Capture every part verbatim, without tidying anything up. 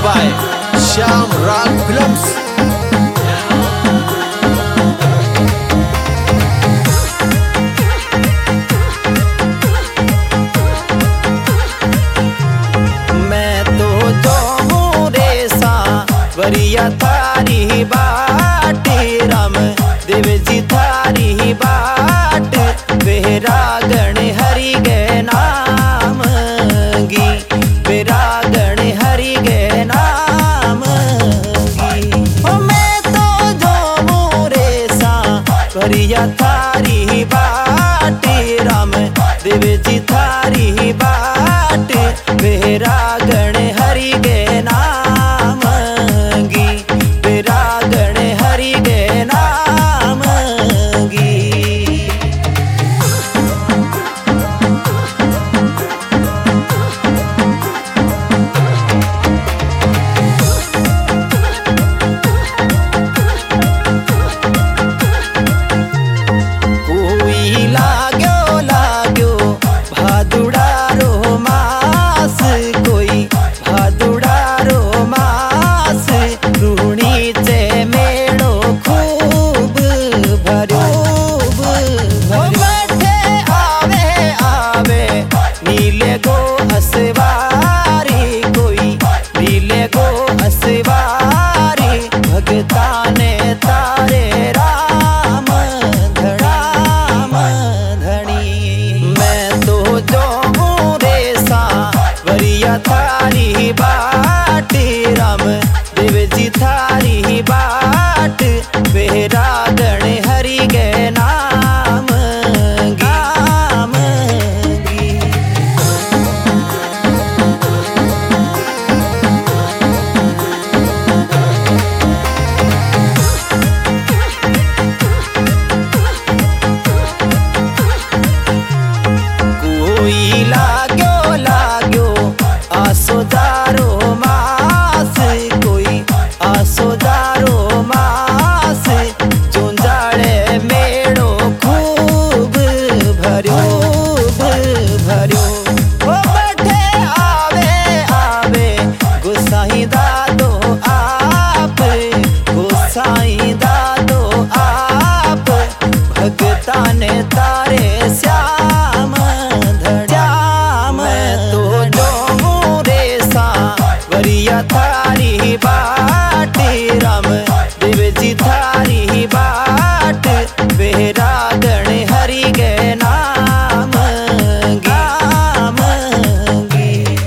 Bye Shyam राग films. मैं तो जो हूँ रे सांवरिया थारी बाट, राम देव जी थारी बाट, बेरागण हरि गे नाम गी, बेरागण हरि गे नाम गी। ओ मैं तो जो हूँ रे सांवरिया थारी बाट, राम देव जी थारी बाट, बेरागण हरि गे नाम गी, बेरागण हरि गे नाम गी। कोई लाग्यो लाग्यो भादुड़ा रो मास, कोई भादुड़ा रो मास, रूणी चे मेड़ो खूब भरो बैठे आवे आवे नीले गो असवारी, कोई नीले गो असवारी, भगता ने तारे राम धड़ाम धनी। मैं तो जो हूँ रे सांवरिया थारी बाट, राम देव जी थारी बाट, बेरागण हरि गे नाम गाम गी। कोई लाग्यो लाग्यो आसोदारो मास, कोई आसोदारो मास, चुंजाड़े मेड़ो खूब भर्यो भर्यो। ओ बैठे आवे आवे गोसाई दादो आप, गोसाई दादो आप, भगता ने तारे श्याम धड़ाम। मैं तो जो हूँ रे सांवरिया थारी बाट, राम देव जी थारी बाट, बेरागण हरि गे नाम गाम गी।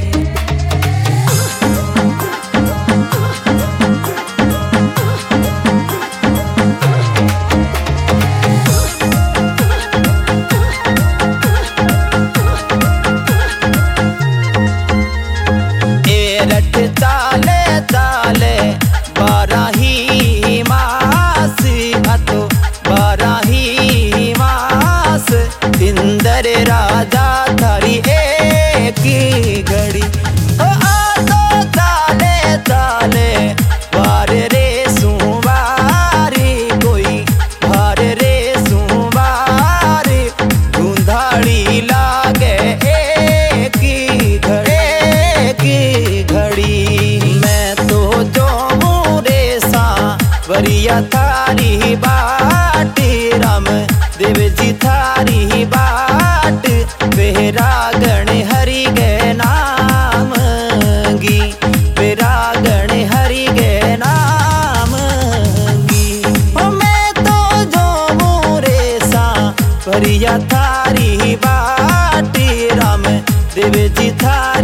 एरठ चाले चाले बाराही मास, अतो बाराही मास, इंदर राजा थारी एक घड़ी। ओ आतो चाले चाले बार रे सुवारी, कोई बार रे सुवारी, धुंधाड़ी लागे एक घड़ी एक घड़ी। मैं तो जो हूँ रे सांवरिया थारी बाट, राम देव जी थारी बाट, बेरागण हरि गे नाम गी, बेरागण हरि गे नाम गी। ओ मैं तो जो हूँ रे सांवरिया थारी बाट, राम देव जी थारी